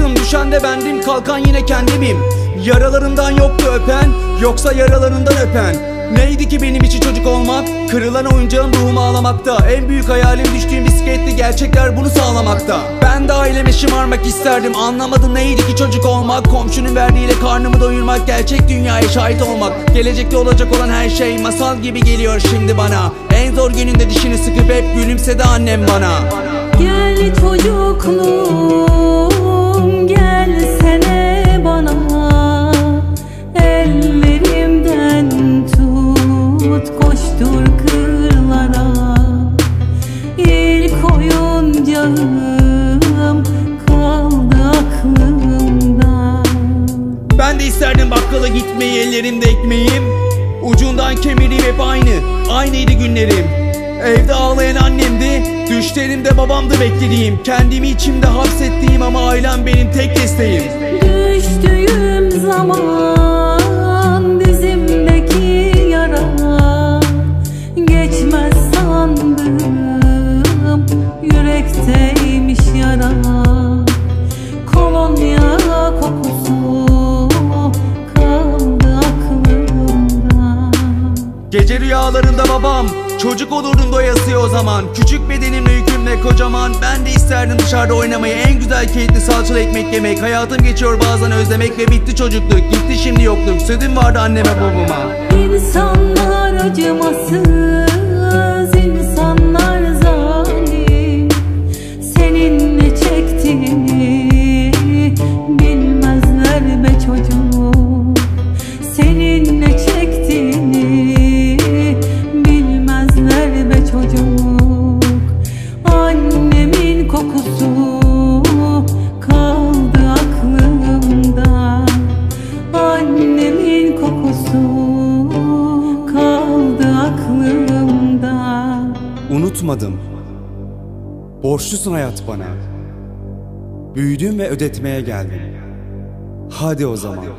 Baktım düşen de bendim, kalkan yine kendimim. Yaralarından yoktu öpen, yoksa yaralarından öpen. Neydi ki benim için çocuk olmak? Kırılan oyuncağım ruhumu ağlamakta. En büyük hayalim düştüğüm bisikletli, gerçekler bunu sağlamakta. Ben de aileme şımarmak isterdim, anlamadım neydi ki çocuk olmak. Komşunun verdiğiyle karnımı doyurmak, gerçek dünyaya şahit olmak. Gelecekte olacak olan her şey masal gibi geliyor şimdi bana. En zor gününde dişini sıkıp hep gülümsedi annem bana. Gel çocukluğum, gelsene bana. Ellerimden tut, koştur kırlara. İlk oyuncağım kaldı aklımda. Ben de isterdim bakkala gitmeyi, ellerimde ekmeğim. Ucundan kemireyim, hep aynıydı günlerim. Evde ağlayan annemdi, düşlerimde babamdı beklediğim. Kendimi içimde hapsettiğim ama ailem benim tek desteğim. Düştüğüm zaman dizimdeki yara geçmez sandım, yürekteymiş yara. Kolonya kokusu kaldı aklımda. Gece rüyalarında babam çocuk olurdum doyasıya o zaman. Küçük bedenimle yükümle kocaman. Ben de isterdim dışarıda oynamayı, en güzel keyifli salçalı ekmek yemek. Hayatım geçiyor bazen özlemek ve bitti çocukluk, gitti şimdi yokluk. Sözüm vardı anneme babama. İnsanlar acımasız, insanlar zalim. Senin ne çektiğini bilmezler be çocuğum. Senin ne çektiğini bilmezler be çocuk. Annemin kokusu kaldı aklımda. Annemin kokusu kaldı aklımda. Unutmadım, borçlusun hayat bana. Büyüdüm ve ödetmeye geldim. Hadi o zaman.